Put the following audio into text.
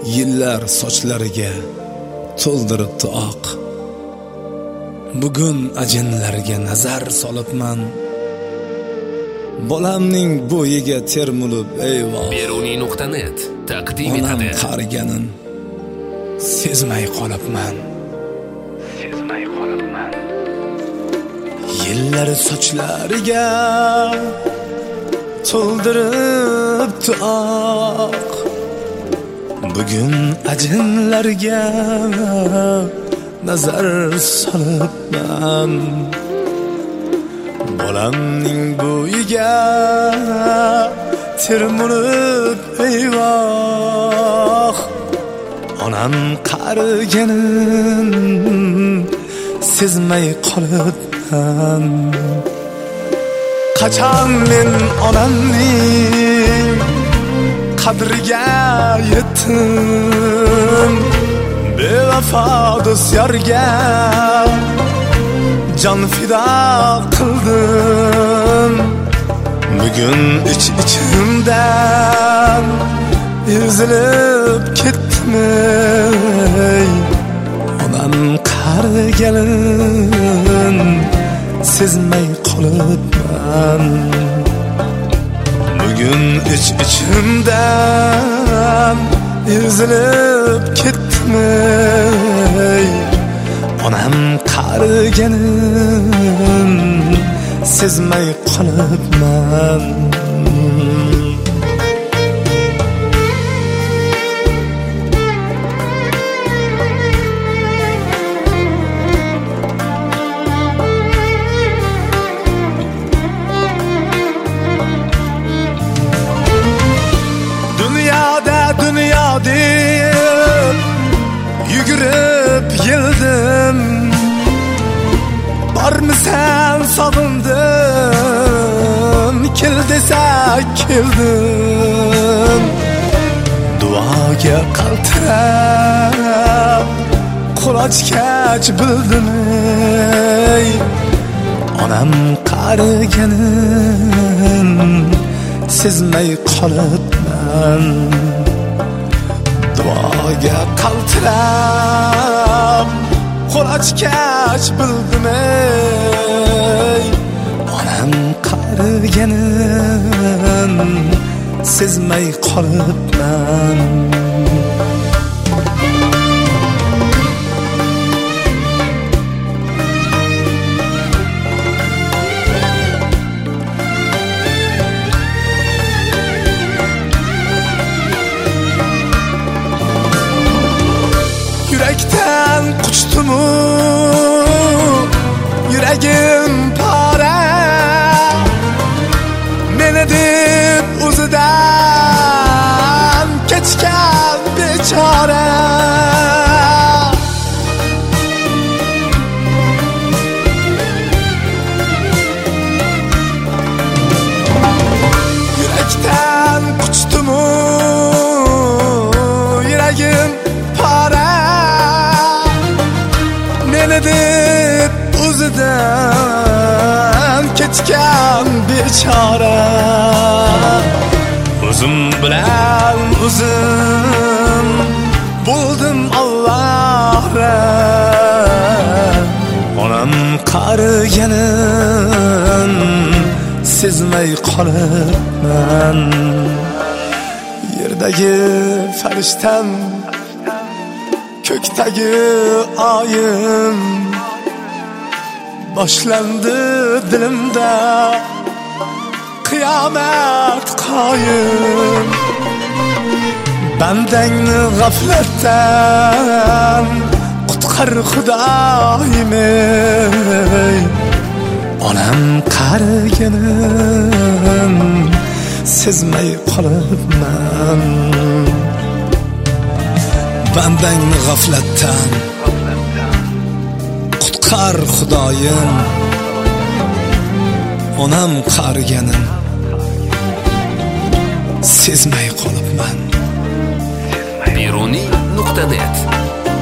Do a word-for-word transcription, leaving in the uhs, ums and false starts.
yillar sochlariga to'ldiribdi oq. Bugun ajinlarga nazar solibman, bolamning bo'yiga termulib eyvoh. Beruniy nuqta net taqdim etadi. Onam qariganin sezmay qolibman, sezmay qolibman. Yillar sochlariga to'ldiribdi oq. Bugun ajinlarga nazar solibman, bolamning bo'yiga termulib eyvoh. Onam qariganin sezmay qolibman. Qachon men onamning qadriga yetdim, bevafo do'st yorga jon fido qildim. Bugun ich ichimdan ezilib ketdimi, onam qariganin sezmay qolibman. Bugun ich ichimdan ezilib ketdimi, onam qariganin sezmay qolibman. Dünya deb yugurib yeldim, bormisan sog'indim, kel desa keldim. Duoga qaltirab qulochkach bildim, ey onam qariganin sezmay qolibman. Duoga qaltirab qulochkach bildim, ey onam qariganin sezmay qolibman. Yürekten quchdimu, yuragim pora, meni deb o'zidan kechgan bechora. Yürekten quchdimu, yuragim pora, meni deb o'zidan kechgan bechora. O'zim bilan o'zim bo'ldim Allohga, onam qariganin sezmay qolibman. Yerdagi farishtam, ko'kdagi oyim, boshlandi dilimda qiyomat qoyim. Bandangni g'aflatdan qutqar Xudoyim, ey onam qariganin sezmay qolibman. Bandangni g'aflatdan qutqar Xudoyim, onam qariganin sezmay qolibman. Beruniy nuqta net